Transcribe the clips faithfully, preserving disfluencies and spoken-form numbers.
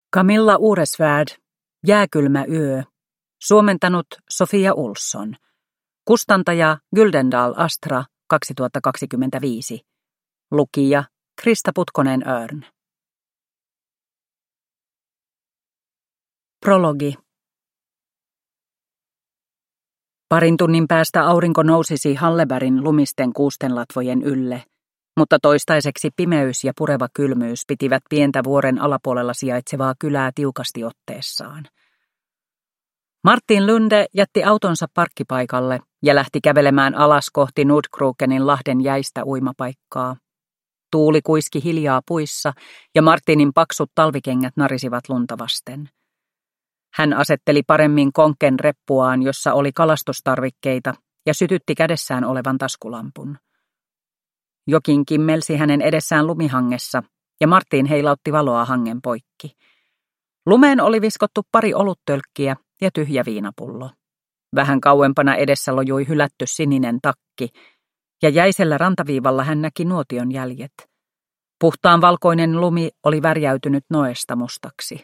Camilla Uresvärd, Jääkylmä yö. Suomentanut Sofia Olsson. Kustantaja Gyldendal Astra kaksituhattakaksikymmentäviisi. Lukija Krista Putkonen-Örn. Prologi. Parin tunnin päästä aurinko nousisi Hallebergin lumisten kuustenlatvojen ylle, mutta toistaiseksi pimeys ja pureva kylmyys pitivät pientä vuoren alapuolella sijaitsevaa kylää tiukasti otteessaan. Martin Lunde jätti autonsa parkkipaikalle ja lähti kävelemään alas kohti Nordkrokenin lahden jäistä uimapaikkaa. Tuuli kuiski hiljaa puissa ja Martinin paksut talvikengät narisivat lunta vasten. Hän asetteli paremmin konken reppuaan, jossa oli kalastustarvikkeita, ja sytytti kädessään olevan taskulampun. Jokin kimmelsi hänen edessään lumihangessa, ja Martin heilautti valoa hangen poikki. Lumeen oli viskottu pari oluttölkkiä ja tyhjä viinapullo. Vähän kauempana edessä lojui hylätty sininen takki, ja jäisellä rantaviivalla hän näki nuotion jäljet. Puhtaan valkoinen lumi oli värjäytynyt noesta mustaksi.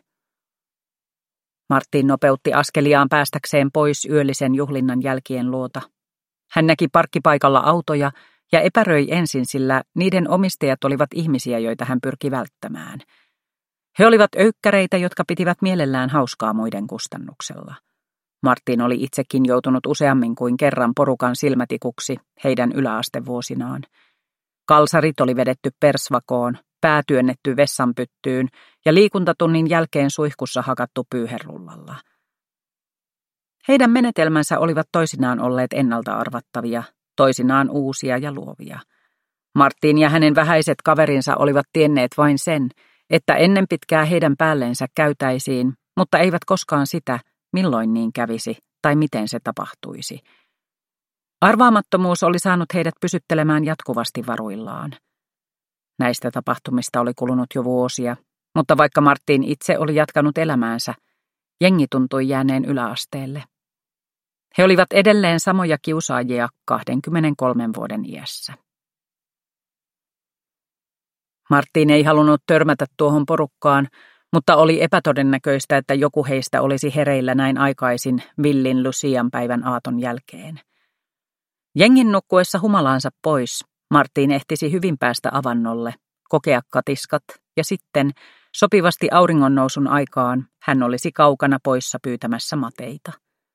Martin nopeutti askeliaan päästäkseen pois yöllisen juhlinnan jälkien luota. Hän näki parkkipaikalla autoja ja epäröi ensin, sillä niiden omistajat olivat ihmisiä, joita hän pyrki välttämään. He olivat öykkäreitä, jotka pitivät mielellään hauskaa muiden kustannuksella. Martin oli itsekin joutunut useammin kuin kerran porukan silmätikuksi heidän yläastevuosinaan. Kalsarit oli vedetty persvakoon, pää työnnetty vessanpyttyyn ja liikuntatunnin jälkeen suihkussa hakattu pyyherullalla. Heidän menetelmänsä olivat toisinaan olleet ennalta arvattavia, toisinaan uusia ja luovia. Martin ja hänen vähäiset kaverinsa olivat tienneet vain sen, että ennen pitkää heidän päälleensä käytäisiin, mutta eivät koskaan sitä, milloin niin kävisi tai miten se tapahtuisi. Arvaamattomuus oli saanut heidät pysyttelemään jatkuvasti varuillaan. Näistä tapahtumista oli kulunut jo vuosia, mutta vaikka Martin itse oli jatkanut elämäänsä, jengi tuntui jääneen yläasteelle. He olivat edelleen samoja kiusaajia kaksikymmentäkolmen vuoden iässä. Martin ei halunnut törmätä tuohon porukkaan, mutta oli epätodennäköistä, että joku heistä olisi hereillä näin aikaisin villin Lucian päivän aaton jälkeen. Jengin nukkuessa humalaansa pois, Martin ehtisi hyvin päästä avannolle, kokea katiskat ja sitten, sopivasti auringonnousun aikaan, hän olisi kaukana poissa pyytämässä mateita.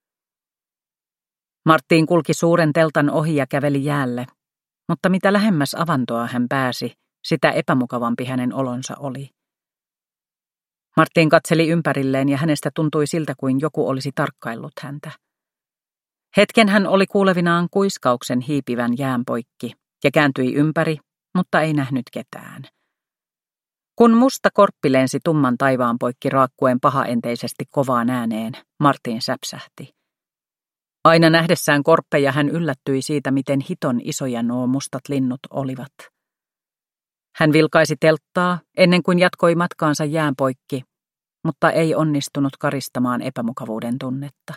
Martin kulki suuren teltan ohi ja käveli jäälle, mutta mitä lähemmäs avantoa hän pääsi, sitä epämukavampi hänen olonsa oli. Martin katseli ympärilleen ja hänestä tuntui siltä kuin joku olisi tarkkaillut häntä. Hetken hän oli kuulevinaan kuiskauksen hiipivän jään poikki ja kääntyi ympäri, mutta ei nähnyt ketään. Kun musta korppi lensi tumman taivaan poikki raakkuen pahaenteisesti kovaan ääneen, Martin säpsähti. Aina nähdessään korppeja hän yllättyi siitä, miten hiton isoja nuo mustat linnut olivat. Hän vilkaisi telttaa ennen kuin jatkoi matkaansa jään poikki, mutta ei onnistunut karistamaan epämukavuuden tunnetta.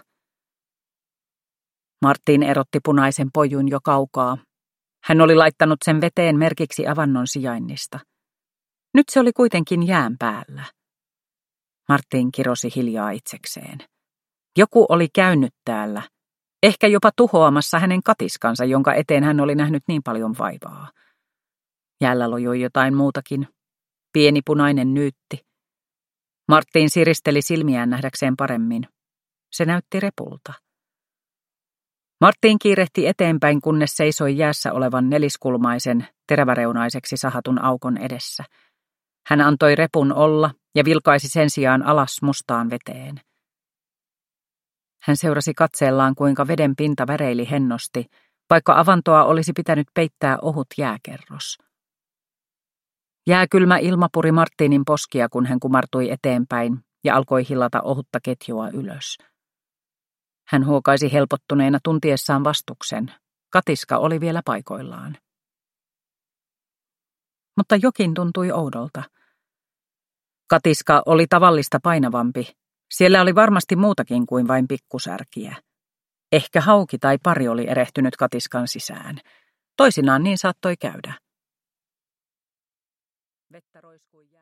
Martin erotti punaisen pojun jo kaukaa. Hän oli laittanut sen veteen merkiksi avannon sijainnista. Nyt se oli kuitenkin jään päällä. Martin kirosi hiljaa itsekseen. Joku oli käynyt täällä, ehkä jopa tuhoamassa hänen katiskansa, jonka eteen hän oli nähnyt niin paljon vaivaa. Jäällä lojui jotain muutakin. Pieni punainen nyytti. Martin siristeli silmiään nähdäkseen paremmin. Se näytti repulta. Martin kiirehti eteenpäin, kunnes seisoi jäässä olevan neliskulmaisen, teräväreunaiseksi sahatun aukon edessä. Hän antoi repun olla ja vilkaisi sen sijaan alas mustaan veteen. Hän seurasi katseellaan, kuinka veden pinta väreili hennosti, vaikka avantoa olisi pitänyt peittää ohut jääkerros. Jääkylmä ilma puri Martinin poskia, kun hän kumartui eteenpäin ja alkoi hillata ohutta ketjua ylös. Hän huokaisi helpottuneena tuntiessaan vastuksen. Katiska oli vielä paikoillaan. Mutta jokin tuntui oudolta. Katiska oli tavallista painavampi. Siellä oli varmasti muutakin kuin vain pikkusärkiä. Ehkä hauki tai pari oli erehtynyt katiskan sisään. Toisinaan niin saattoi käydä. Vettä roiskui